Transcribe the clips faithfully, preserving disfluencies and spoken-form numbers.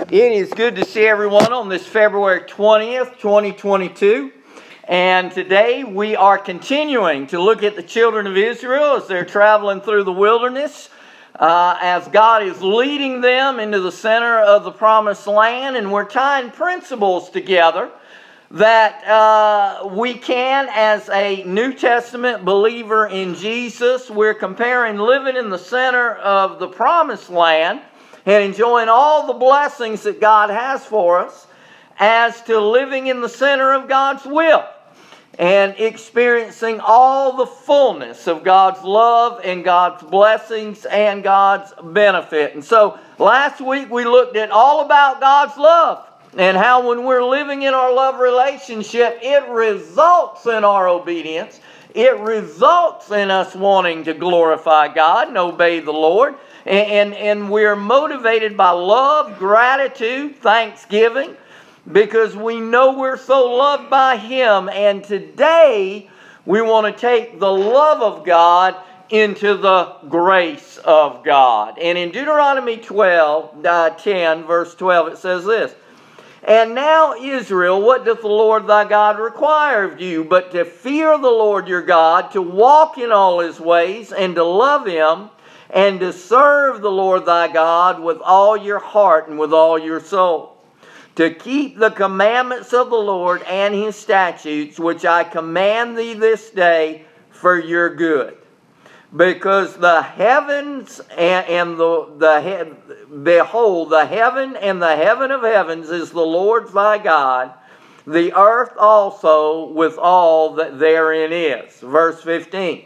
It is good to see everyone on this February twentieth, twenty twenty-two. And today we are continuing to look at the children of Israel as they're traveling through the wilderness, uh, as God is leading them into the center of the promised land. And we're tying principles together that uh, we can, as a New Testament believer in Jesus, we're comparing living in the center of the promised land and enjoying all the blessings that God has for us, as to living in the center of God's will and experiencing all the fullness of God's love and God's blessings and God's benefit. And so last week we looked at all about God's love and how when we're living in our love relationship, it results in our obedience. It results in us wanting to glorify God and obey the Lord. And, and, and we're motivated by love, gratitude, thanksgiving, because we know we're so loved by Him. And today, we want to take the love of God into the grace of God. And in Deuteronomy twelve, uh, ten, verse twelve, it says this: "And now, Israel, what doth the Lord thy God require of you, but to fear the Lord your God, to walk in all His ways, and to love Him, and to serve the Lord thy God with all your heart and with all your soul, to keep the commandments of the Lord and His statutes, which I command thee this day for your good. Because the heavens and, and the, the he, behold, the heaven and the heaven of heavens is the Lord thy God, the earth also with all that therein is." Verse fifteen.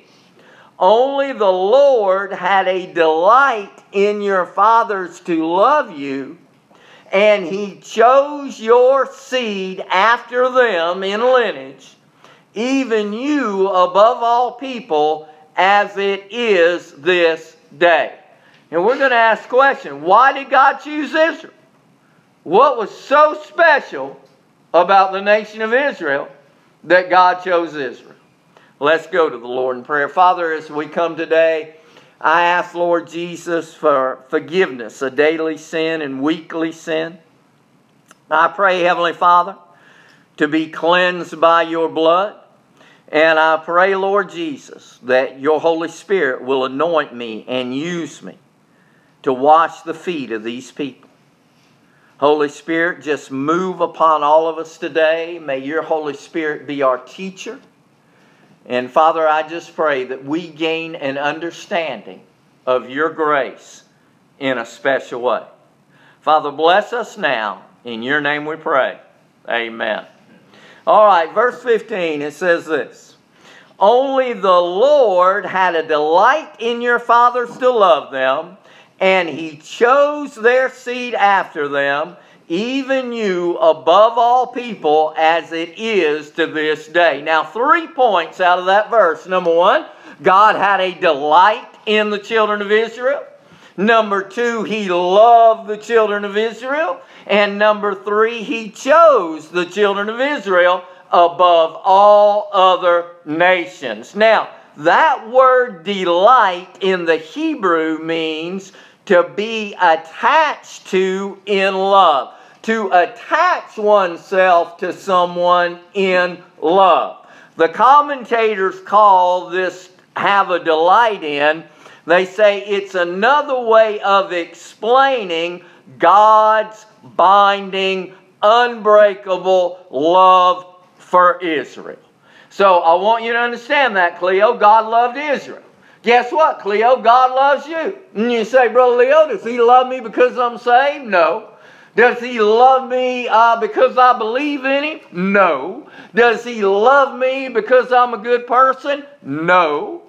"Only the Lord had a delight in your fathers to love you, and He chose your seed after them in lineage, even you above all people, as it is this day." And we're going to ask the question, why did God choose Israel? What was so special about the nation of Israel that God chose Israel? Let's go to the Lord in prayer. Father, as we come today, I ask, Lord Jesus, for forgiveness of daily sin and weekly sin. I pray, Heavenly Father, to be cleansed by your blood. And I pray, Lord Jesus, that your Holy Spirit will anoint me and use me to wash the feet of these people. Holy Spirit, just move upon all of us today. May your Holy Spirit be our teacher. And Father, I just pray that we gain an understanding of your grace in a special way. Father, bless us now. In your name we pray. Amen. All right, verse fifteen, it says this: "Only the Lord had a delight in your fathers to love them, and He chose their seed after them, even you above all people, as it is to this day." Now, three points out of that verse. Number one, God had a delight in the children of Israel. Number two, He loved the children of Israel. And number three, He chose the children of Israel above all other nations. Now, that word delight in the Hebrew means to be attached to in love. To attach oneself to someone in love. The commentators call this have a delight in. They say it's another way of explaining God's binding, unbreakable love for Israel. So I want you to understand that, Cleo. God loved Israel. Guess what, Cleo? God loves you. And you say, "Brother Leo, does He love me because I'm saved?" No. Does He love me uh, because I believe in Him? No. Does He love me because I'm a good person? No.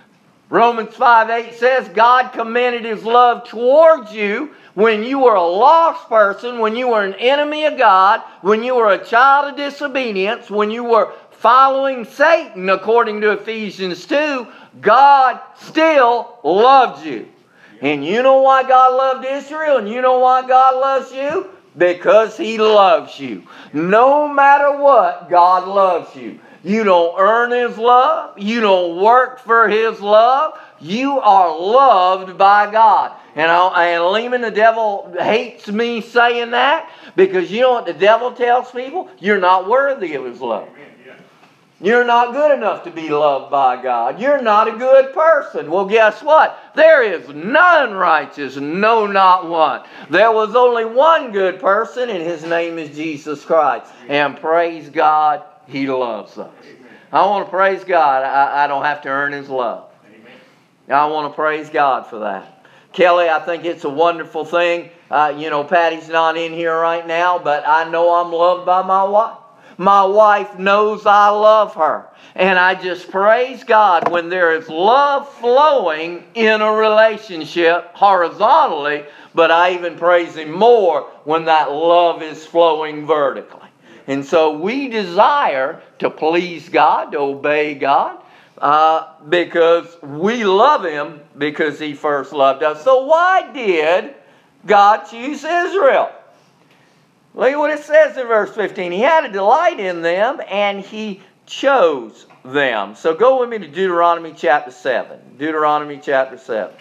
Romans five eight says God commended His love towards you when you were a lost person, when you were an enemy of God, when you were a child of disobedience, when you were following Satan, according to Ephesians two. God still loved you. And you know why God loved Israel? And you know why God loves you? Because He loves you. No matter what, God loves you. You don't earn His love. You don't work for His love. you are loved by God. You know, and Lehman, the devil hates me saying that, because you know what the devil tells people? You're not worthy of his love. You're not good enough to be loved by God. You're not a good person. Well, guess what? There is none righteous, no, not one. There was only one good person, and his name is Jesus Christ. And praise God, he loves us. I want to praise God. I, I don't have to earn his love. I want to praise God for that. Kelly, I think it's a wonderful thing. Uh, you know, Patty's not in here right now, but I know I'm loved by my wife. My wife knows I love her. And I just praise God when there is love flowing in a relationship horizontally, but I even praise Him more when that love is flowing vertically. And so we desire to please God, to obey God, uh, because we love Him because He first loved us. So why did God choose Israel? Look at what it says in verse fifteen. He had a delight in them, and He chose them. So go with me to Deuteronomy chapter seven. Deuteronomy chapter seven.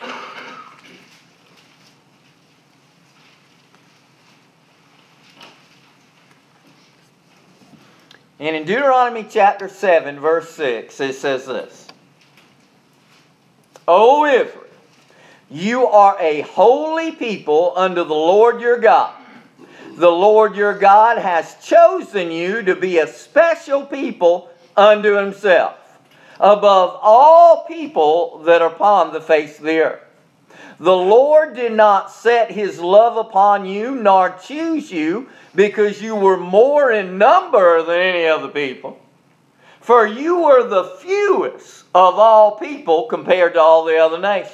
And in Deuteronomy chapter seven, verse six, it says this. O Israel, you are a holy people unto the Lord your God. The Lord your God has chosen you to be a special people unto Himself, above all people that are upon the face of the earth. The Lord did not set His love upon you, nor choose you, because you were more in number than any other people. For you were the fewest of all people compared to all the other nations.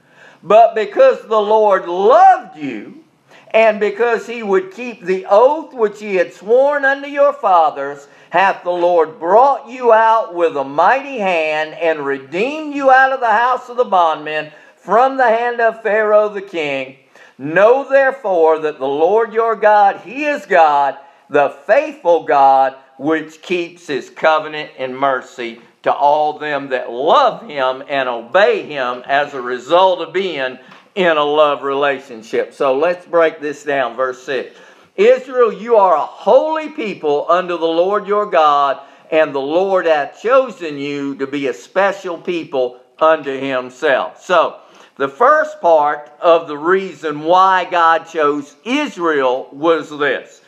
But because the Lord loved you, and because He would keep the oath which He had sworn unto your fathers, hath the Lord brought you out with a mighty hand, and redeemed you out of the house of the bondmen, from the hand of Pharaoh the king. Know therefore that the Lord your God, He is God, the faithful God, which keeps His covenant and mercy to all them that love Him and obey Him as a result of being in a love relationship. So let's break this down. Verse six. Israel, you are a holy people unto the Lord your God, and the Lord hath chosen you to be a special people unto Himself. So, the first part of the reason why God chose Israel was this.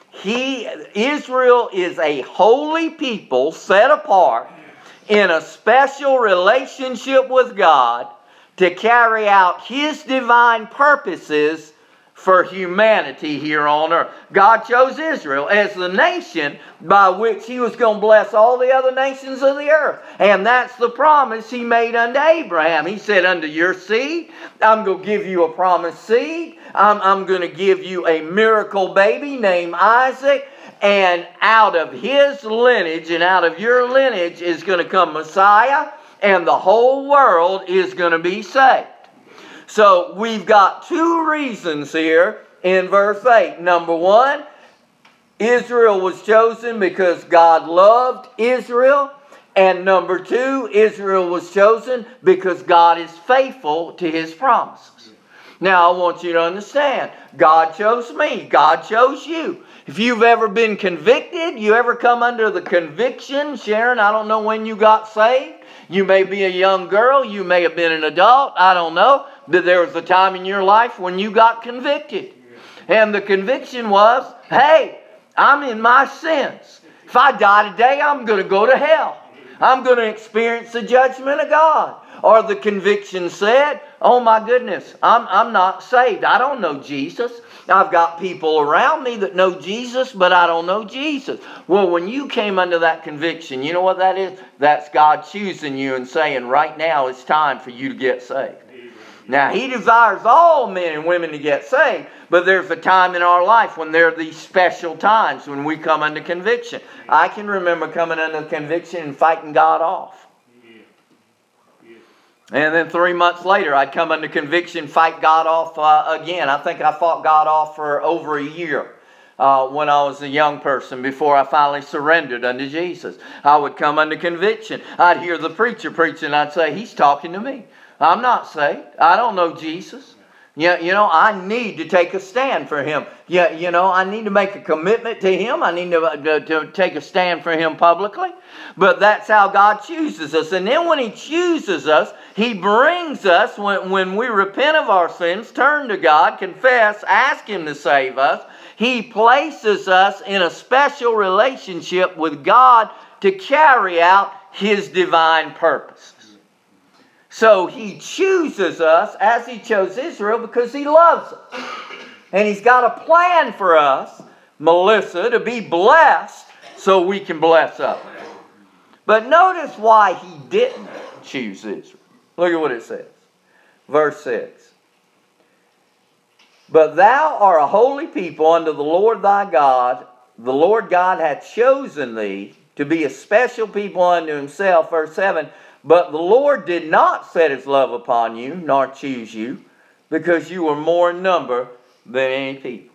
He, Israel is a holy people set apart in a special relationship with God to carry out His divine purposes for humanity here on earth. God chose Israel as the nation by which He was going to bless all the other nations of the earth. And that's the promise He made unto Abraham. He said, unto your seed, I'm going to give you a promised seed. I'm, I'm going to give you a miracle baby named Isaac. And out of his lineage and out of your lineage is going to come Messiah. And the whole world is going to be saved. So we've got two reasons here in verse eight. Number one, Israel was chosen because God loved Israel. And number two, Israel was chosen because God is faithful to His promises. Now I want you to understand, God chose me. God chose you. If you've ever been convicted, you ever come under the conviction, Sharon, I don't know when you got saved. You may be a young girl. You may have been an adult. I don't know. But there was a time in your life when you got convicted. And the conviction was, hey, I'm in my sins. If I die today, I'm going to go to hell. I'm going to experience the judgment of God. Or the conviction said, oh my goodness, I'm, I'm not saved. I don't know Jesus. I've got people around me that know Jesus, but I don't know Jesus. Well, when you came under that conviction, you know what that is? That's God choosing you and saying, right now it's time for you to get saved. Now, He desires all men and women to get saved, but there's a time in our life when there are these special times when we come under conviction. I can remember coming under conviction and fighting God off. And then three months later, I'd come under conviction, fight God off uh, again. I think I fought God off for over a year uh, when I was a young person before I finally surrendered unto Jesus. I would come under conviction. I'd hear the preacher preaching. I'd say, he's talking to me. I'm not saved. I don't know Jesus. Yeah, you know, I need to take a stand for Him. Yeah, you know, I need to make a commitment to Him. I need to, to, to take a stand for Him publicly. But that's how God chooses us. And then when He chooses us, He brings us, when, when we repent of our sins, turn to God, confess, ask Him to save us, He places us in a special relationship with God to carry out His divine purposes. So He chooses us as He chose Israel because He loves us. And He's got a plan for us, Melissa, to be blessed so we can bless others. But notice why He didn't choose Israel. Look at what it says. Verse six. But thou art a holy people unto the Lord thy God. The Lord God hath chosen thee to be a special people unto Himself. Verse seven. But the Lord did not set His love upon you, nor choose you, because you were more in number than any people.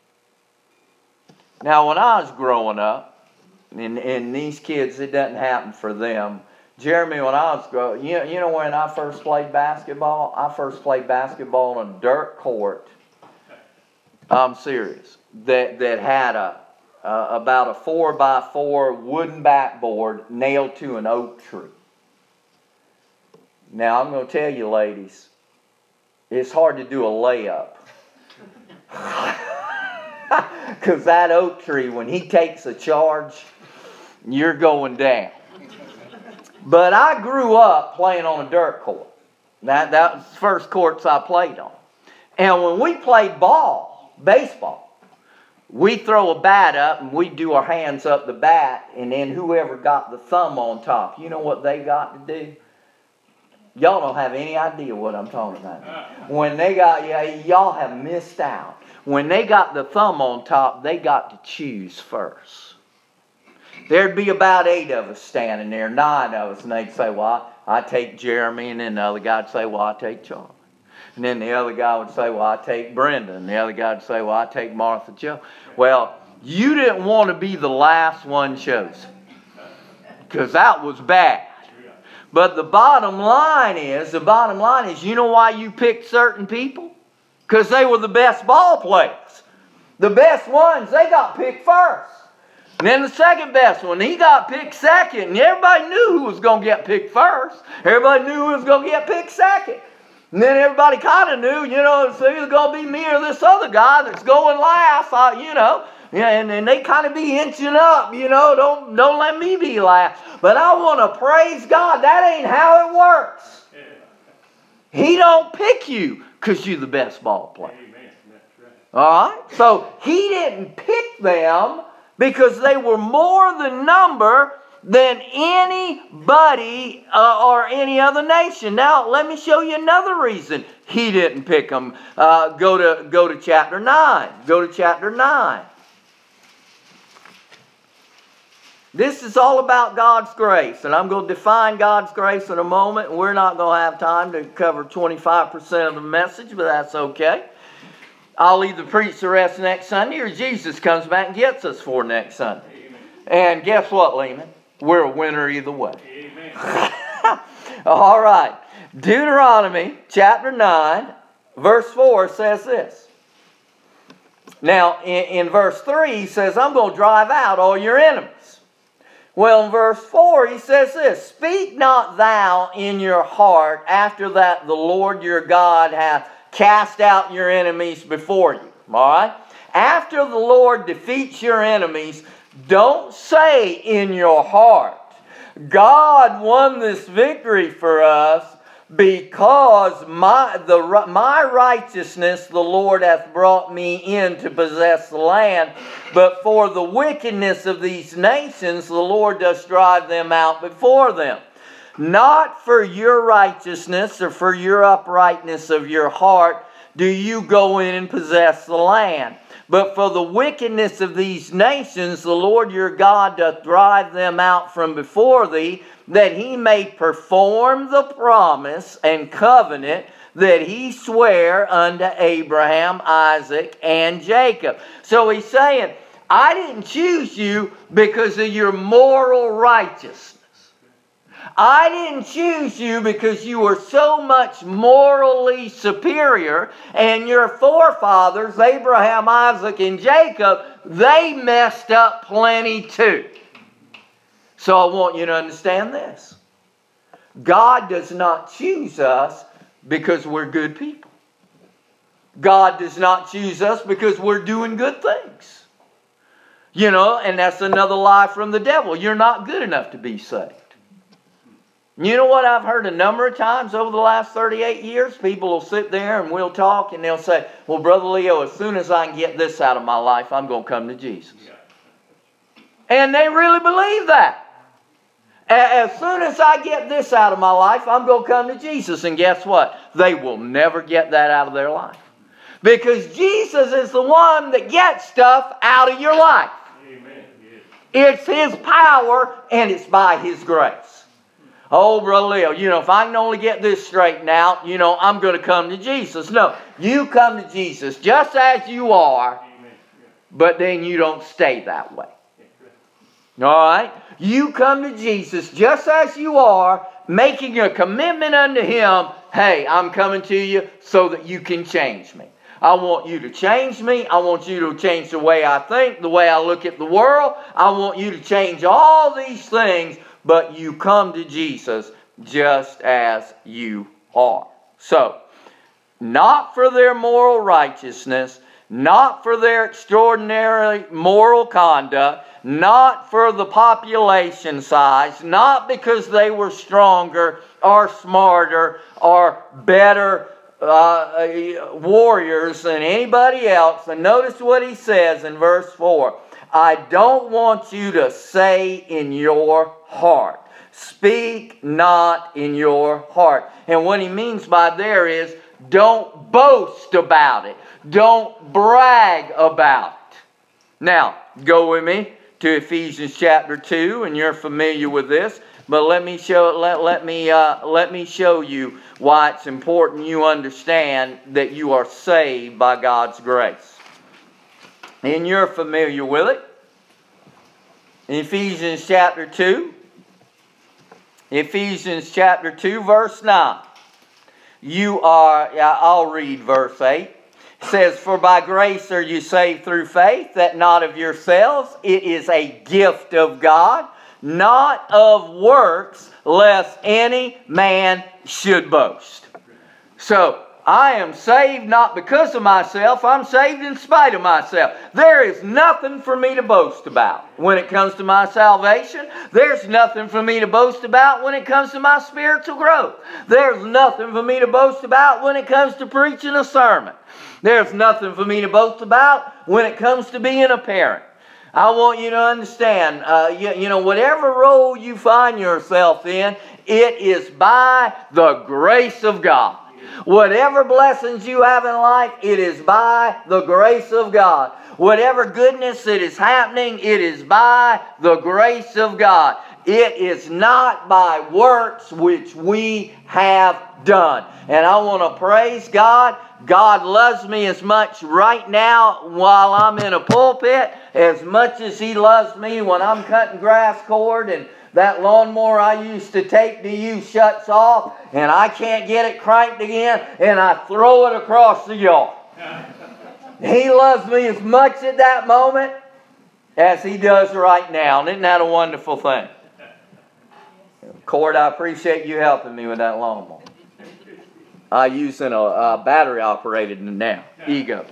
Now, when I was growing up, and, and these kids, it doesn't happen for them. Jeremy, when I was growing, you know, you know when I first played basketball? I first played basketball on a dirt court. I'm serious. That that had a uh, about a four by four wooden backboard nailed to an oak tree. Now, I'm going to tell you, ladies, it's hard to do a layup. Because that oak tree, when he takes a charge, you're going down. But I grew up playing on a dirt court. That, that was the first courts I played on. And when we played ball, baseball, we throw a bat up and we do our hands up the bat, and then whoever got the thumb on top, you know what they got to do? Y'all don't have any idea what I'm talking about. When they got, yeah, y'all have missed out. When they got the thumb on top, they got to choose first. There'd be about eight of us standing there, nine of us, and they'd say, well, I, I take Jeremy, and then the other guy'd say, well, I take Charlie. And then the other guy would say, well, I take Brenda, and the other guy would say, well, I take Martha Joe. Well, you didn't want to be the last one chosen, because that was bad. But the bottom line is, the bottom line is, you know why you picked certain people? Because they were the best ball players. The best ones, they got picked first. And then the second best one, he got picked second. And everybody knew who was going to get picked first. Everybody knew who was going to get picked second. And then everybody kind of knew, you know, it's either going to be me or this other guy that's going last, I, you know. Yeah, and, and they kind of be inching up, you know, don't don't let me be last. But I want to praise God. That ain't how it works. He don't pick you because you're the best ball player. Amen. That's right. All right? So He didn't pick them because they were more the number than anybody uh, or any other nation. Now, let me show you another reason He didn't pick them. Uh, go to go to chapter nine. Go to chapter nine. This is all about God's grace, and I'm going to define God's grace in a moment. We're not going to have time to cover twenty-five percent of the message, but that's okay. I'll either preach the rest next Sunday, or Jesus comes back and gets us for next Sunday. Amen. And guess what, Lehman? We're a winner either way. All right. Deuteronomy chapter nine, verse four says this. Now, in, in verse three, he says, I'm going to drive out all your enemies. Well, in verse four, he says this, speak not thou in your heart after that the Lord your God hath cast out your enemies before you. All right? After the Lord defeats your enemies, don't say in your heart, God won this victory for us because my the my righteousness the Lord hath brought me in to possess the land. But for the wickedness of these nations, the Lord does drive them out before them. Not for your righteousness or for your uprightness of your heart do you go in and possess the land. But for the wickedness of these nations, the Lord your God doth drive them out from before thee, that He may perform the promise and covenant that He sware unto Abraham, Isaac, and Jacob. So He's saying, I didn't choose you because of your moral righteousness. I didn't choose you because you were so much morally superior, and your forefathers, Abraham, Isaac, and Jacob, they messed up plenty too. So I want you to understand this. God does not choose us because we're good people. God does not choose us because we're doing good things. You know, and that's another lie from the devil. You're not good enough to be saved. You know what I've heard a number of times over the last thirty-eight years? People will sit there and we'll talk and they'll say, well, Brother Leo, as soon as I can get this out of my life, I'm going to come to Jesus. Yeah. And they really believe that. As soon as I get this out of my life, I'm going to come to Jesus. And guess what? They will never get that out of their life. Because Jesus is the one that gets stuff out of your life. Amen. It's His power and it's by His grace. Oh, Brother Leo, you know, if I can only get this straightened out, you know, I'm going to come to Jesus. No, you come to Jesus just as you are, but then you don't stay that way. All right? You come to Jesus just as you are, making a commitment unto Him. Hey, I'm coming to you so that you can change me. I want you to change me. I want you to change the way I think, the way I look at the world. I want you to change all these things. But you come to Jesus just as you are. So, not for their moral righteousness, not for their extraordinary moral conduct, not for the population size, not because they were stronger or smarter or better uh, warriors than anybody else. And notice what he says in verse four. I don't want you to say in your heart. Speak not in your heart. And what he means by there is don't boast about it. Don't brag about it. Now, go with me to Ephesians chapter two, and you're familiar with this. But let me show let, let me uh, let me show you why it's important you understand that you are saved by God's grace. And you're familiar with it. In Ephesians chapter two. Ephesians chapter two, verse nine. You are, I'll read verse eight. It says, for by grace are you saved through faith, that not of yourselves. It is a gift of God, not of works, lest any man should boast. So, I am saved not because of myself. I'm saved in spite of myself. There is nothing for me to boast about when it comes to my salvation. There's nothing for me to boast about when it comes to my spiritual growth. There's nothing for me to boast about when it comes to preaching a sermon. There's nothing for me to boast about when it comes to being a parent. I want you to understand, uh, you, you know, whatever role you find yourself in, it is by the grace of God. Whatever blessings you have in life, it is by the grace of God. Whatever goodness that is happening, it is by the grace of God. It is not by works which we have done. And I want to praise God. God loves me as much right now while I'm in a pulpit as much as He loves me when I'm cutting grass cord and that lawnmower I used to take to you shuts off and I can't get it cranked again and I throw it across the yard. He loves me as much at that moment as He does right now. And isn't that a wonderful thing? Cord, I appreciate you helping me with that lawnmower. I'm using a, a battery operated now, Ego.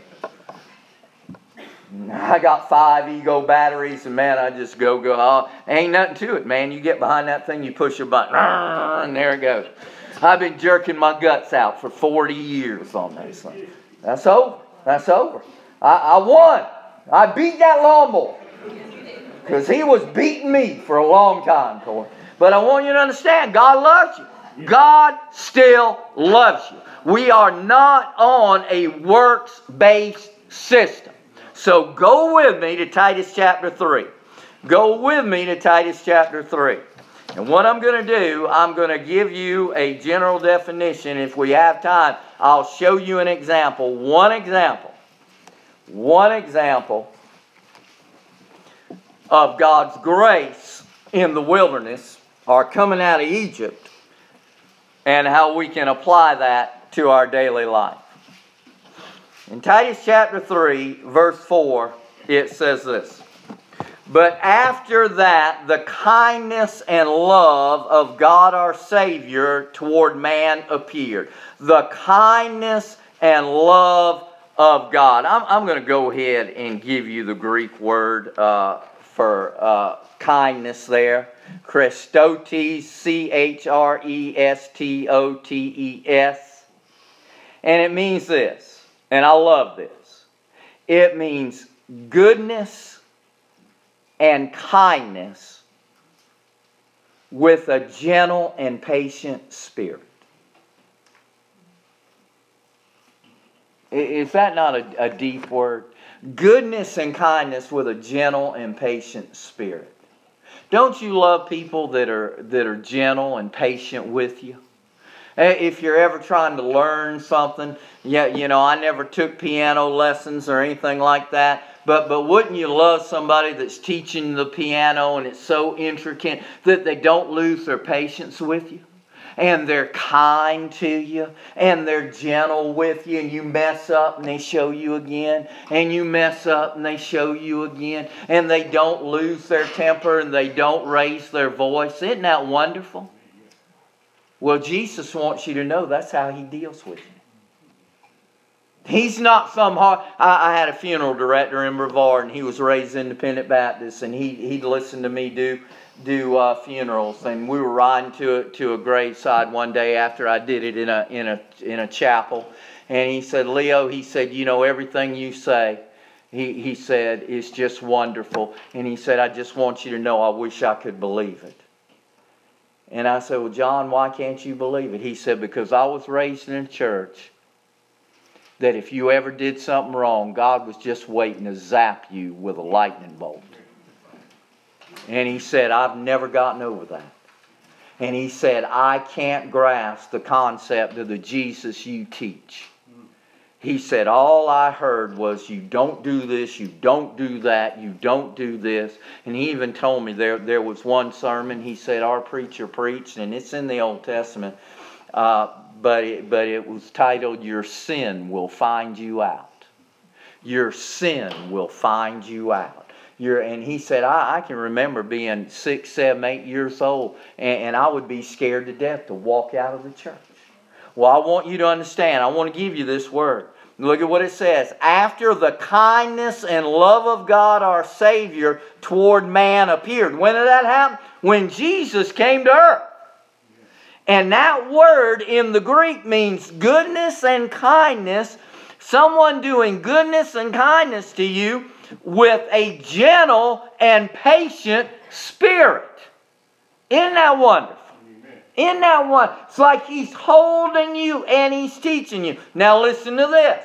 I got five Ego batteries, and man, I just go, go. Oh, ain't nothing to it, man. You get behind that thing, you push a button, and there it goes. I've been jerking my guts out for forty years on this thing. That's over. That's over. I, I won. I beat that lawnmower. Because he was beating me for a long time, Corey. But I want you to understand, God loves you. God still loves you. We are not on a works-based system. So go with me to Titus chapter three. Go with me to Titus chapter three. And what I'm going to do, I'm going to give you a general definition. If we have time, I'll show you an example. One example. One example of God's grace in the wilderness are coming out of Egypt and how we can apply that to our daily life. In Titus chapter three, verse four, it says this: "But after that, the kindness and love of God our Savior toward man appeared." The kindness and love of God. I'm, I'm going to go ahead and give you the Greek word uh, for uh, kindness there. Christotes, C H R E S T O T E S. And it means this, and I love this. It means goodness and kindness with a gentle and patient spirit. Is that not a, a deep word? Goodness and kindness with a gentle and patient spirit. Don't you love people that are that are gentle and patient with you? If you're ever trying to learn something, yeah, you know, I never took piano lessons or anything like that. But but wouldn't you love somebody that's teaching the piano and it's so intricate that they don't lose their patience with you? And they're kind to you, and they're gentle with you, and you mess up and they show you again, and you mess up and they show you again, and they don't lose their temper and they don't raise their voice. Isn't that wonderful? Well, Jesus wants you to know that's how He deals with you. He's not some hard... I, I had a funeral director in Brevard, and he was raised Independent Baptist, and he, he'd listen to me do... do uh, funerals, and we were riding to a, to a graveside one day after I did it in a in a in a chapel, and he said, "Leo," he said, "you know, everything you say," he he said, "is just wonderful," and he said, "I just want you to know, I wish I could believe it." And I said, "Well, John, why can't you believe it?" He said, "Because I was raised in a church that if you ever did something wrong, God was just waiting to zap you with a lightning bolt." And he said, "I've never gotten over that." And he said, "I can't grasp the concept of the Jesus you teach." He said, "All I heard was you don't do this, you don't do that, you don't do this." And he even told me there, there was one sermon, he said, our preacher preached, and it's in the Old Testament, uh, but, it, but it was titled, "Your Sin Will Find You Out." Your sin will find you out. You're, and he said, I, I can remember being six, seven, eight years old, and, and I would be scared to death to walk out of the church. Well, I want you to understand. I want to give you this word. Look at what it says. "After the kindness and love of God our Savior toward man appeared." When did that happen? When Jesus came to earth. And that word in the Greek means goodness and kindness. Someone doing goodness and kindness to you with a gentle and patient spirit. Isn't that wonderful? Amen. Isn't that wonderful? It's like He's holding you and He's teaching you. Now listen to this.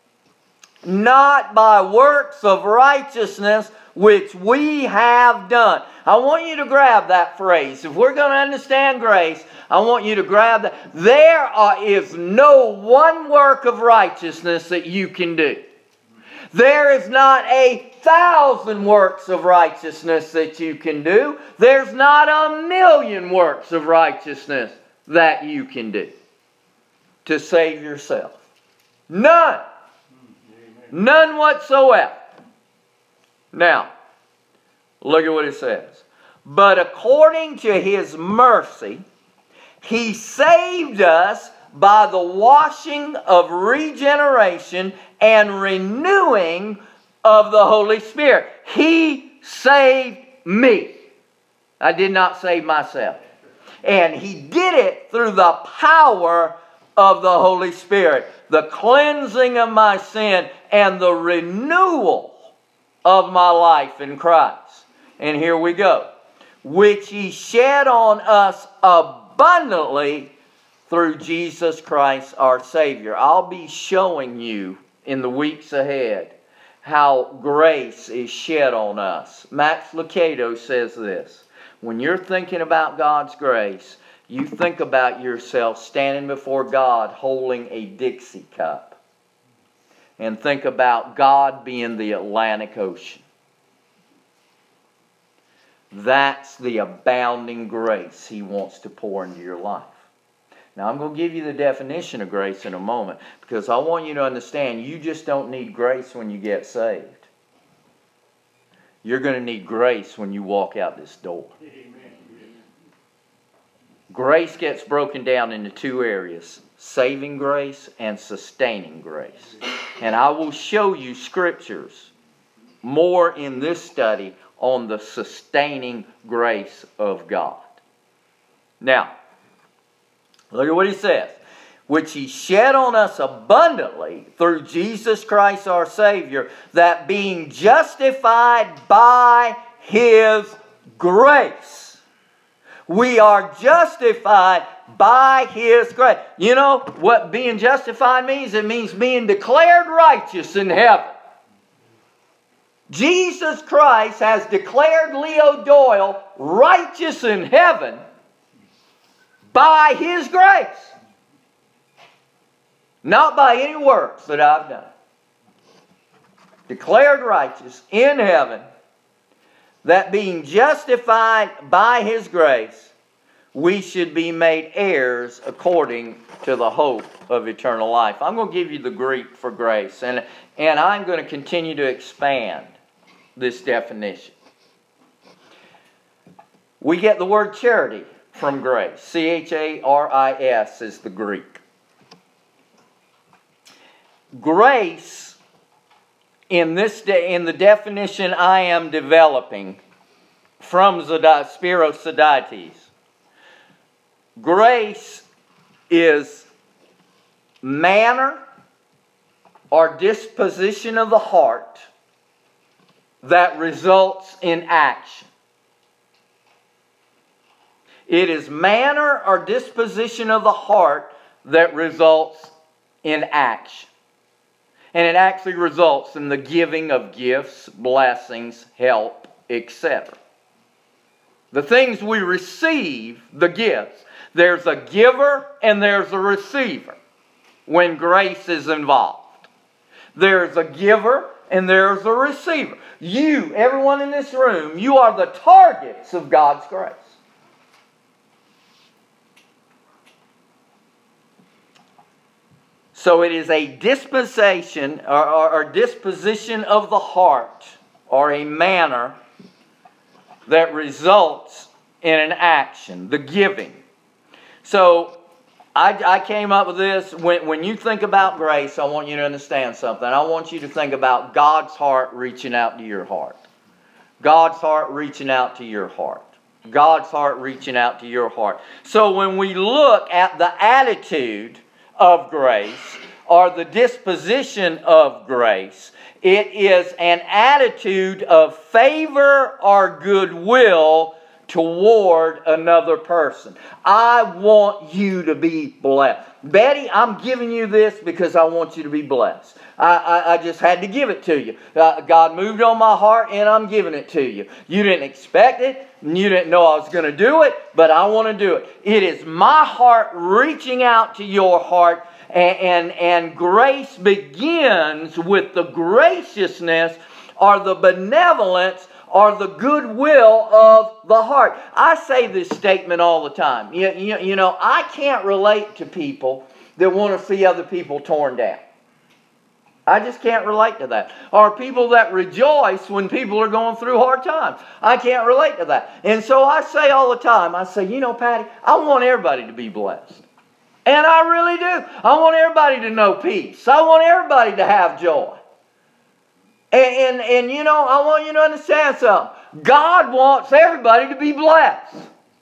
"Not by works of righteousness which we have done." I want you to grab that phrase. If we're going to understand grace, I want you to grab that. There are, is no one work of righteousness that you can do. There is not a thousand works of righteousness that you can do. There's not a million works of righteousness that you can do to save yourself. None. None whatsoever. Now, look at what it says. "But according to His mercy, He saved us by the washing of regeneration and renewing of the Holy Spirit." He saved me. I did not save myself. And He did it through the power of the Holy Spirit. The cleansing of my sin and the renewal of my life in Christ. And here we go. "Which He shed on us abundantly through Jesus Christ our Savior." I'll be showing you in the weeks ahead how grace is shed on us. Max Lucado says this: when you're thinking about God's grace, you think about yourself standing before God holding a Dixie cup. And think about God being the Atlantic Ocean. That's the abounding grace He wants to pour into your life. Now, I'm going to give you the definition of grace in a moment, because I want you to understand you just don't need grace when you get saved. You're going to need grace when you walk out this door. Amen. Grace gets broken down into two areas: saving grace and sustaining grace. And I will show you scriptures more in this study on the sustaining grace of God. Now, look at what he says. Which He shed on us abundantly through Jesus Christ our Savior, that being justified by His grace. We are justified by His grace. You know what being justified means? It means being declared righteous in heaven. Jesus Christ has declared Leo Doyle righteous in heaven by His grace. Not by any works that I've done. Declared righteous in heaven, that being justified by His grace, we should be made heirs according to the hope of eternal life. I'm going to give you the Greek for grace, and, and I'm going to continue to expand this definition. We get the word charity from grace. C H A R I S is the Greek. Grace, in this de- in the definition I am developing from Zod- Spiros Zodhiates, grace is manner or disposition of the heart that results in action. It is manner or disposition of the heart that results in action. And it actually results in the giving of gifts, blessings, help, et cetera. The things we receive, the gifts, there's a giver and there's a receiver when grace is involved. There's a giver and there's a receiver. You, everyone in this room, you are the targets of God's grace. So it is a disposition or, or, or disposition of the heart or a manner that results in an action, the giving. So I, I came up with this. When, when you think about grace, I want you to understand something. I want you to think about God's heart reaching out to your heart. God's heart reaching out to your heart. God's heart reaching out to your heart. So when we look at the attitude of grace, or the disposition of grace, it is an attitude of favor or goodwill toward another person. I want you to be blessed. Betty, I'm giving you this because I want you to be blessed. I, I, I just had to give it to you. Uh, God moved on my heart and I'm giving it to you. You didn't expect it. You didn't know I was going to do it, but I want to do it. It is my heart reaching out to your heart. And, and, and grace begins with the graciousness or the benevolence or the goodwill of the heart. I say this statement all the time. You, you, you know, I can't relate to people that want to see other people torn down. I just can't relate to that. Or people that rejoice when people are going through hard times. I can't relate to that. And so I say all the time, I say, you know, Patty, I want everybody to be blessed. And I really do. I want everybody to know peace. I want everybody to have joy. And, and, and you know, I want you to understand something. God wants everybody to be blessed.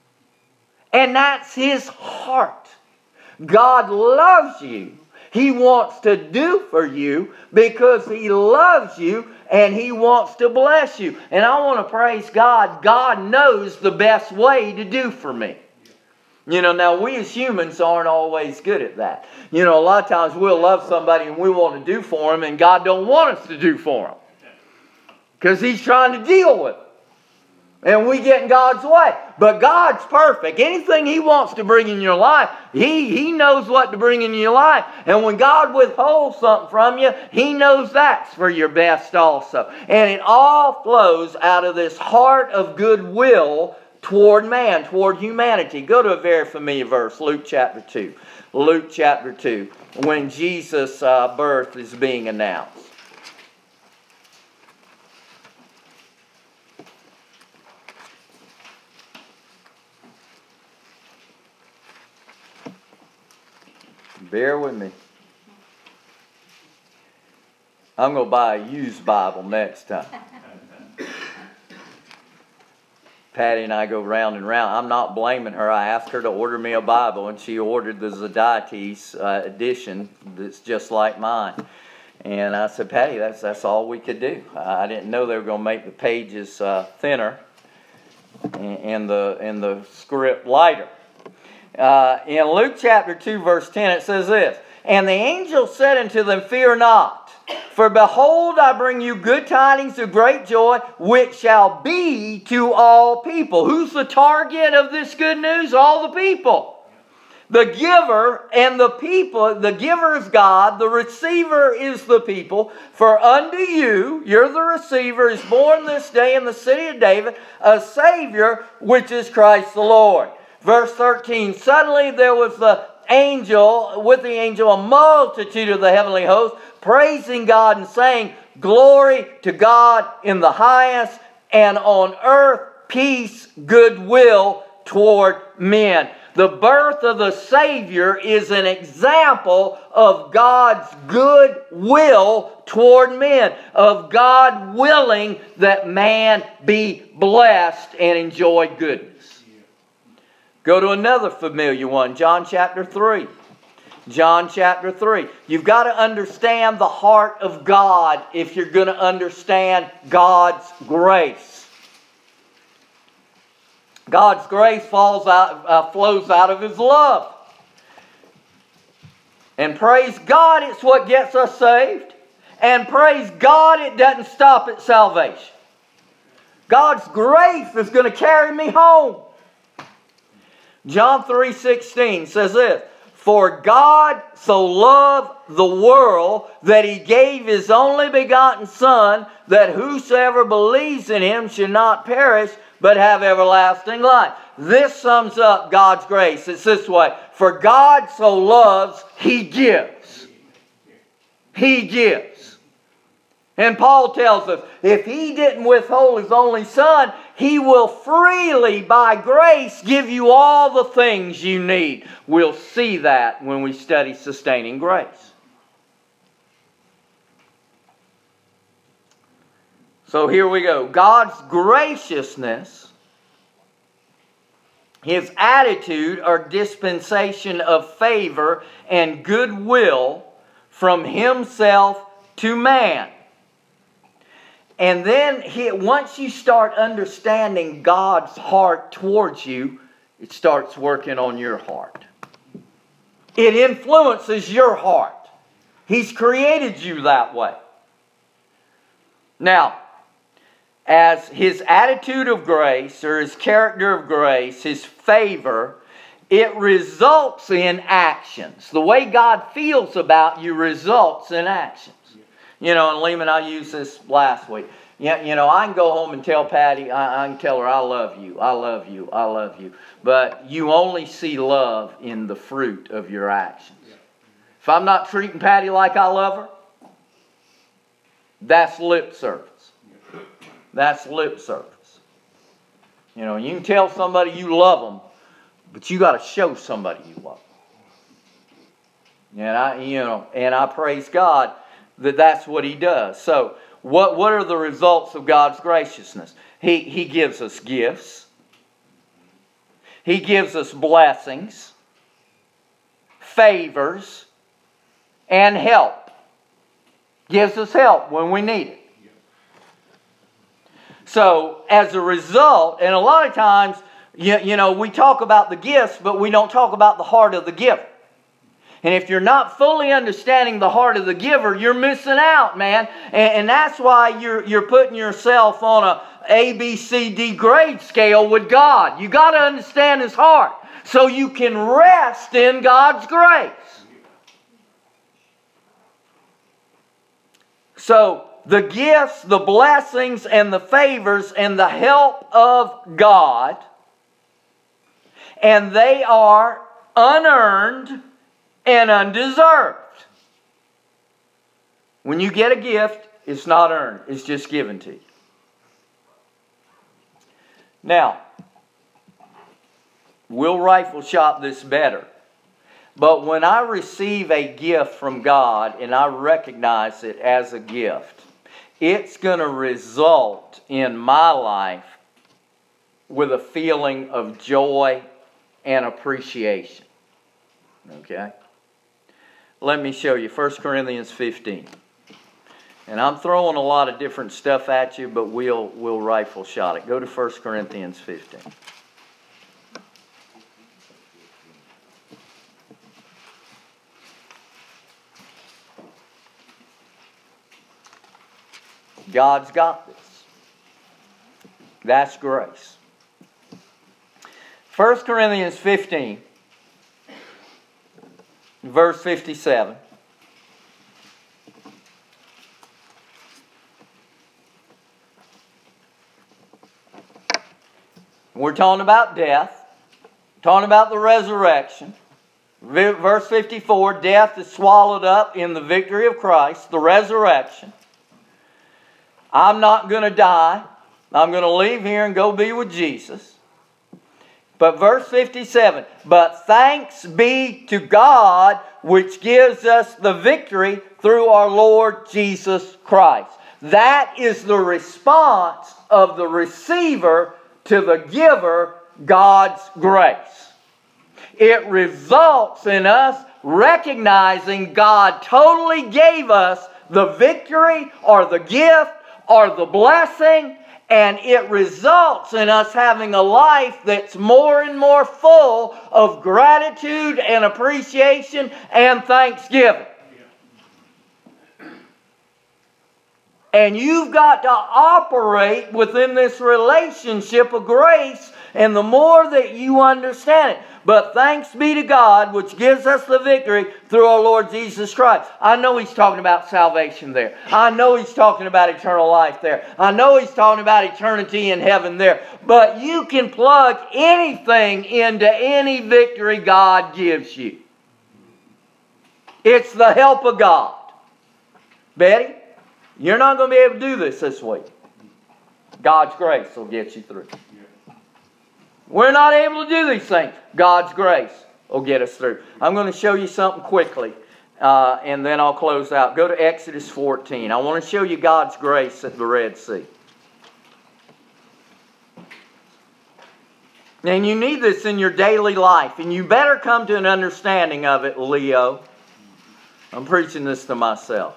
And that's His heart. God loves you. He wants to do for you because He loves you and He wants to bless you. And I want to praise God. God knows the best way to do for me. You know, now we as humans aren't always good at that. You know, a lot of times we'll love somebody and we want to do for them and God don't want us to do for them. Because He's trying to deal with them. And we get in God's way. But God's perfect. Anything He wants to bring in your life, He, he knows what to bring in your life. And when God withholds something from you, He knows that's for your best also. And it all flows out of this heart of goodwill toward man, toward humanity. Go to a very familiar verse, Luke chapter two. Luke chapter two, when Jesus' uh, birth is being announced. Bear with me. I'm going to buy a used Bible next time. Patty and I go round and round. I'm not blaming her. I asked her to order me a Bible, and she ordered the Zadites uh, edition that's just like mine. And I said, Patty, that's that's all we could do. I didn't know they were going to make the pages uh, thinner and, and the and the script lighter. Uh, in Luke chapter two, verse ten, it says this, "And the angel said unto them, Fear not, for behold, I bring you good tidings of great joy, which shall be to all people." Who's the target of this good news? All the people. The giver and the people, the giver is God, the receiver is the people. "For unto you," you're the receiver, "is born this day in the city of David a Savior, which is Christ the Lord." Verse thirteen, "Suddenly there was the angel, with the angel, a multitude of the heavenly host, praising God and saying, Glory to God in the highest, and on earth peace, goodwill toward men." The birth of the Savior is an example of God's goodwill toward men, of God willing that man be blessed and enjoy goodness. Go to another familiar one, John chapter three. John chapter three. You've got to understand the heart of God if you're going to understand God's grace. God's grace falls out, uh, flows out of His love. And praise God, it's what gets us saved. And praise God, it doesn't stop at salvation. God's grace is going to carry me home. John three sixteen says this, "For God so loved the world that He gave His only begotten Son, that whosoever believes in Him should not perish, but have everlasting life." This sums up God's grace. It's this way, for God so loves, He gives. He gives. And Paul tells us, if He didn't withhold His only Son, He will freely, by grace, give you all the things you need. We'll see that when we study sustaining grace. So here we go. God's graciousness, His attitude or dispensation of favor and goodwill from Himself to man. And then he, once you start understanding God's heart towards you, it starts working on your heart. It influences your heart. He's created you that way. Now, as His attitude of grace, or His character of grace, His favor, it results in actions. The way God feels about you results in actions. You know, and Lehman, I used this last week. Yeah, you know, I can go home and tell Patty, I, I can tell her, I love you, I love you, I love you. But you only see love in the fruit of your actions. If I'm not treating Patty like I love her, that's lip service. That's lip service. You know, you can tell somebody you love them, but you got to show somebody you love them. And I, you know, and I praise God that that's what He does. So, what, what are the results of God's graciousness? He, he gives us gifts. He gives us blessings, favors, and help. Gives us help when we need it. So, as a result, and a lot of times, you, you know, we talk about the gifts, but we don't talk about the heart of the giver. And if you're not fully understanding the heart of the giver, you're missing out, man. And, and that's why you're, you're putting yourself on a A, B, C, D grade scale with God. You got to understand His heart so you can rest in God's grace. So the gifts, the blessings, and the favors, and the help of God, and they are unearned and undeserved. When you get a gift, it's not earned. It's just given to you. Now, we'll rifle shot this better. But when I receive a gift from God and I recognize it as a gift, it's going to result in my life with a feeling of joy and appreciation. Okay? Let me show you First Corinthians fifteen. And I'm throwing a lot of different stuff at you, but we'll, we'll rifle shot it. Go to First Corinthians fifteen. God's got this. That's grace. First Corinthians fifteen, verse fifty-seven. We're talking about death, talking about the resurrection. Verse fifty-four, death is swallowed up in the victory of Christ, the resurrection. I'm not going to die. I'm going to leave here and go be with Jesus. But verse fifty-seven, but thanks be to God which gives us the victory through our Lord Jesus Christ. That is the response of the receiver to the giver, God's grace. It results in us recognizing God totally gave us the victory or the gift or the blessing, and it results in us having a life that's more and more full of gratitude and appreciation and thanksgiving. And you've got to operate within this relationship of grace, and the more that you understand it. But thanks be to God, which gives us the victory through our Lord Jesus Christ. I know He's talking about salvation there. I know He's talking about eternal life there. I know He's talking about eternity in heaven there. But you can plug anything into any victory God gives you. It's the help of God. Betty, you're not going to be able to do this this week. God's grace will get you through. We're not able to do these things. God's grace will get us through. I'm going to show you something quickly, uh, and then I'll close out. Go to Exodus fourteen. I want to show you God's grace at the Red Sea. And you need this in your daily life, and you better come to an understanding of it, Leo. I'm preaching this to myself.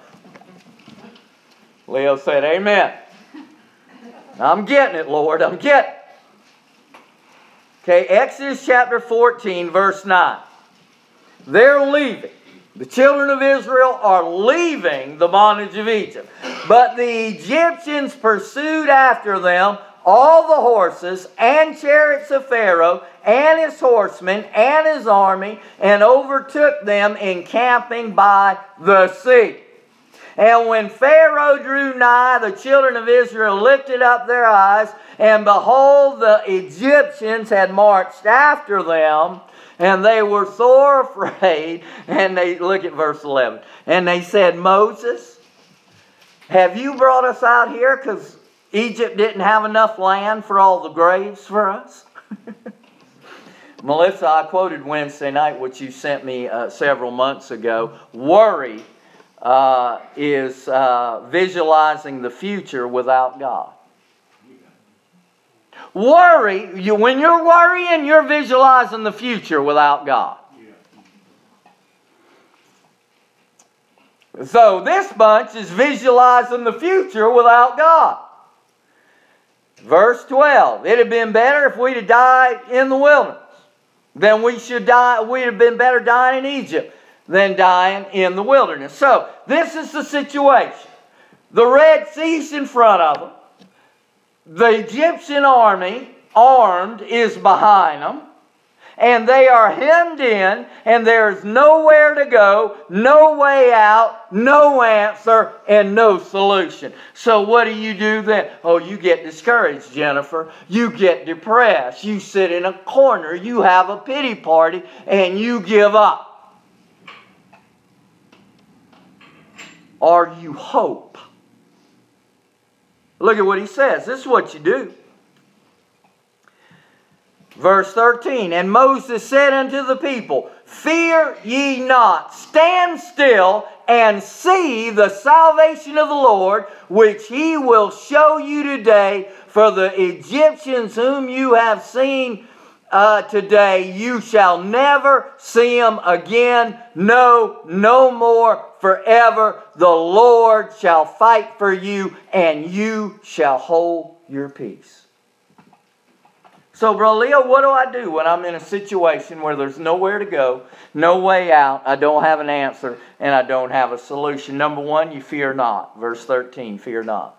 Leo said, amen. I'm getting it, Lord. I'm getting it. Okay, Exodus chapter fourteen, verse nine. They're leaving. The children of Israel are leaving the bondage of Egypt. But the Egyptians pursued after them all the horses and chariots of Pharaoh and his horsemen and his army, and overtook them encamping by the sea. And when Pharaoh drew nigh, the children of Israel lifted up their eyes, and behold, the Egyptians had marched after them, and they were sore afraid. And they, look at verse eleven. And they said, Moses, have you brought us out here because Egypt didn't have enough land for all the graves for us? Melissa, I quoted Wednesday night, which you sent me uh, several months ago. Worry Uh, is uh, visualizing the future without God. Worry, you, when you're worrying, you're visualizing the future without God. So this bunch is visualizing the future without God. Verse twelve, it had been better if we'd have died in the wilderness than we should die. We'd have been better dying in Egypt. than dying in the wilderness. So, this is the situation. The Red Sea's in front of them. The Egyptian army, armed, is behind them. And they are hemmed in, and there's nowhere to go, no way out, no answer, and no solution. So what do you do then? Oh, you get discouraged, Jennifer. You get depressed. You sit in a corner. You have a pity party, and you give up. Or you hope. Look at what he says. This is what you do. Verse thirteen, and Moses said unto the people, fear ye not, stand still and see the salvation of the Lord, which he will show you today. For the Egyptians whom you have seen uh, today, you shall never see them again. No, no more forever. The Lord shall fight for you, and you shall hold your peace. So, Brother Leo, what do I do when I'm in a situation where there's nowhere to go, no way out, I don't have an answer, and I don't have a solution? Number one, you fear not. Verse thirteen, fear not.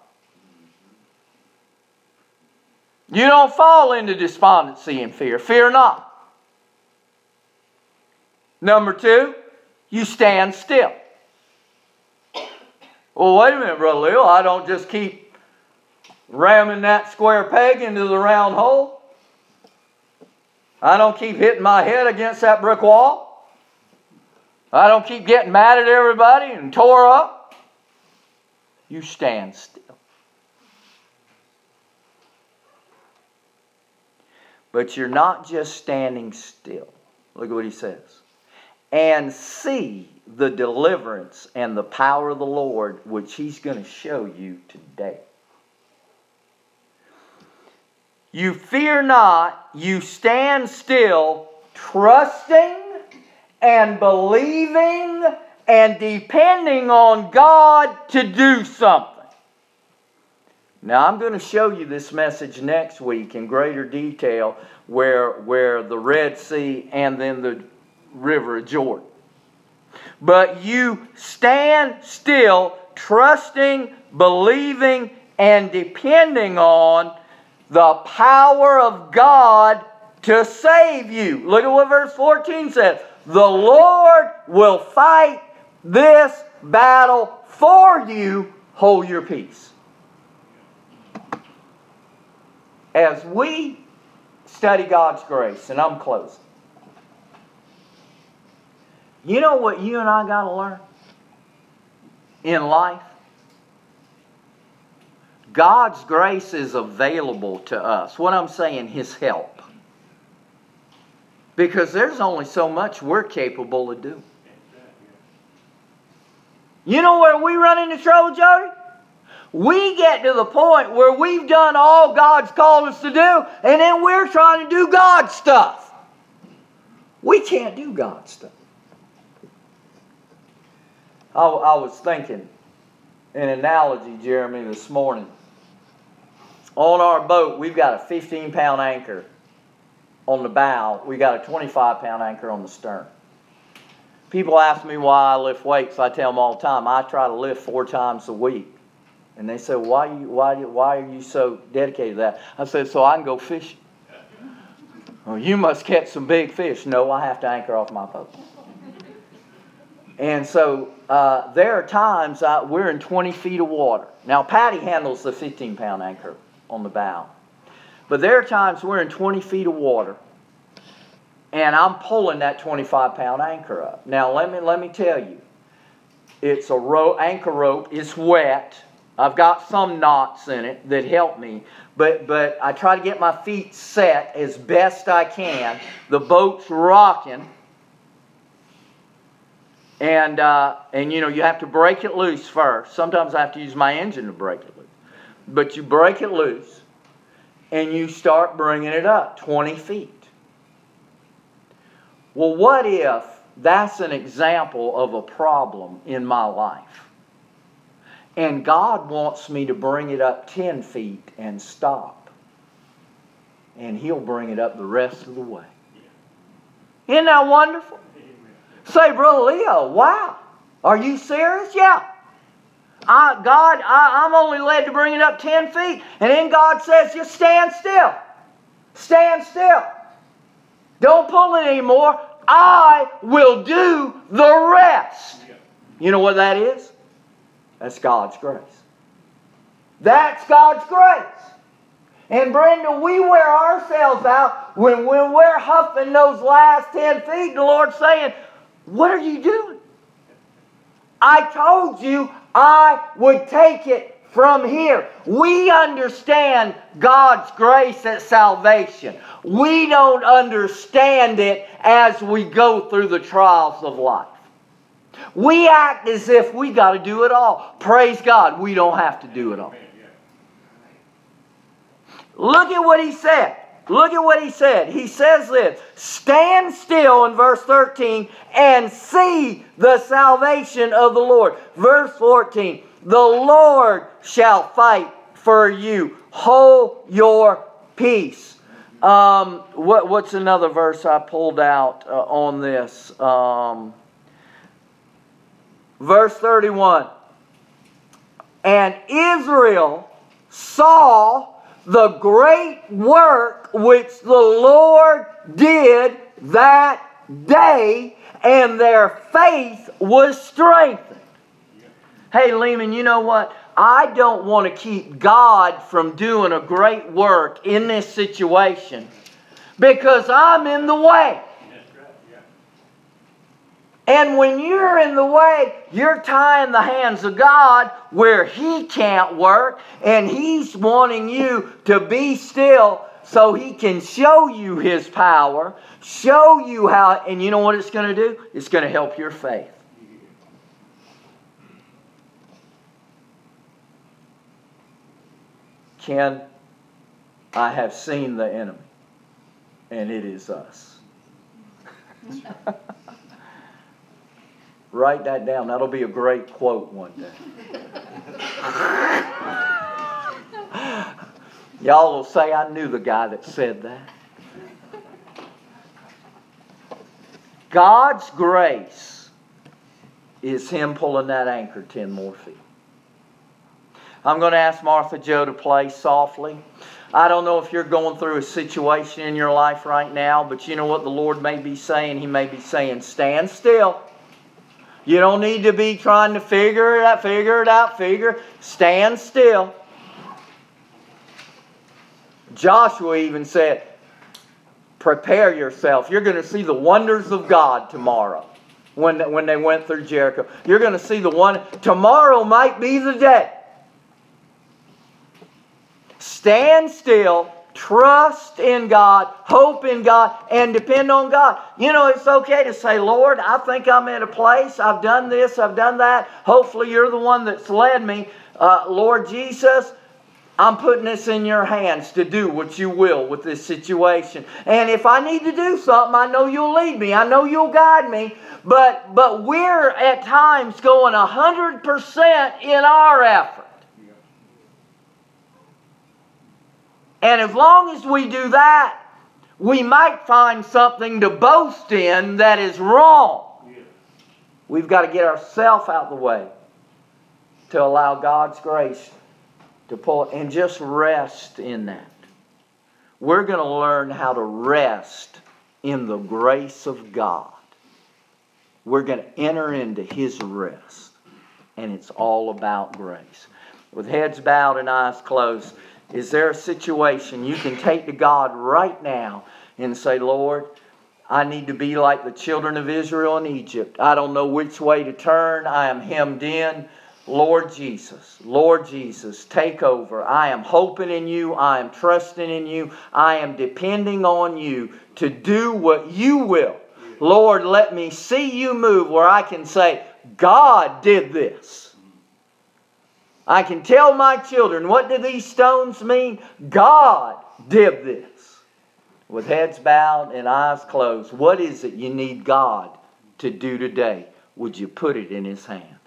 You don't fall into despondency and fear. Fear not. Number two, you stand still. Well, wait a minute, Brother Leo, I don't just keep ramming that square peg into the round hole. I don't keep hitting my head against that brick wall. I don't keep getting mad at everybody and tore up. You stand still. But you're not just standing still. Look at what he says. And see the deliverance and the power of the Lord, which he's going to show you today. You fear not, you stand still, trusting and believing and depending on God to do something. Now, I'm going to show you this message next week in greater detail where, where the Red Sea and then the River of Jordan. But you stand still, trusting, believing, and depending on the power of God to save you. Look at what verse fourteen says. The Lord will fight this battle for you. Hold your peace. As we study God's grace, and I'm closing, you know what you and I got to learn in life? God's grace is available to us. What I'm saying, His help. Because there's only so much we're capable of doing. You know where we run into trouble, Jody? We get to the point where we've done all God's called us to do, and then we're trying to do God's stuff. We can't do God's stuff. I, I was thinking an analogy, Jeremy, this morning. On our boat, we've got a fifteen pound anchor on the bow. We got a twenty-five pound anchor on the stern. People ask me why I lift weights. I tell them all the time, I try to lift four times a week. And they say, why, you, why, why are you so dedicated to that? I said, so I can go fishing. Well, you must catch some big fish. No, I have to anchor off my boat. And so uh, there are times I, we're in twenty feet of water. Now, Patty handles the fifteen pound anchor on the bow. But there are times we're in twenty feet of water, and I'm pulling that twenty-five pound anchor up. Now, let me let me tell you, it's a rope, anchor rope. It's wet. I've got some knots in it that help me, but but I try to get my feet set as best I can. The boat's rocking. And, uh, and you know, you have to break it loose first. Sometimes I have to use my engine to break it loose. But you break it loose, and you start bringing it up twenty feet. Well, what if that's an example of a problem in my life? And God wants me to bring it up ten feet and stop. And He'll bring it up the rest of the way. Isn't that wonderful? Say, Brother Leo, wow. Are you serious? Yeah. I, God, I, I'm only led to bring it up ten feet. And then God says, just stand still. Stand still. Don't pull it anymore. I will do the rest. You know what that is? That's God's grace. That's God's grace. And Brenda, we wear ourselves out when, when we're huffing those last ten feet. The Lord's saying, what are you doing? I told you I would take it from here. We understand God's grace at salvation. We don't understand it as we go through the trials of life. We act as if we got to do it all. Praise God, we don't have to do it all. Look at what he said. Look at what he said. He says this, stand still in verse thirteen and see the salvation of the Lord. Verse fourteen, the Lord shall fight for you. Hold your peace. Um, what, what's another verse I pulled out uh, on this? Um, verse thirty-one. And Israel saw the great work which the Lord did that day, and their faith was strengthened. Hey, Lehman, you know what? I don't want to keep God from doing a great work in this situation because I'm in the way. And when you're in the way, you're tying the hands of God where He can't work, and He's wanting you to be still so He can show you His power, show you how, and you know what it's going to do? It's going to help your faith. Ken, I have seen the enemy, and it is us. Write that down. That'll be a great quote one day. Y'all will say, I knew the guy that said that. God's grace is Him pulling that anchor ten more feet. I'm going to ask Martha Joe to play softly. I don't know if you're going through a situation in your life right now, but you know what the Lord may be saying? He may be saying, stand still. You don't need to be trying to figure it out, figure it out, figure. Stand still. Joshua even said, prepare yourself. You're going to see the wonders of God tomorrow when, when they went through Jericho. You're going to see the one. Tomorrow might be the day. Stand still. Trust in God, hope in God, and depend on God. You know, it's okay to say, Lord, I think I'm at a place. I've done this, I've done that. Hopefully you're the one that's led me. Uh, Lord Jesus, I'm putting this in your hands to do what you will with this situation. And if I need to do something, I know you'll lead me. I know you'll guide me. But, but we're at times going one hundred percent in our effort. And as long as we do that, we might find something to boast in that is wrong. Yeah. We've got to get ourselves out of the way to allow God's grace to pull and just rest in that. We're going to learn how to rest in the grace of God. We're going to enter into His rest. And it's all about grace. With heads bowed and eyes closed, is there a situation you can take to God right now and say, Lord, I need to be like the children of Israel in Egypt. I don't know which way to turn. I am hemmed in. Lord Jesus, Lord Jesus, take over. I am hoping in you. I am trusting in you. I am depending on you to do what you will. Lord, let me see you move where I can say, God did this. I can tell my children, what do these stones mean? God did this. With heads bowed and eyes closed, what is it you need God to do today? Would you put it in His hand?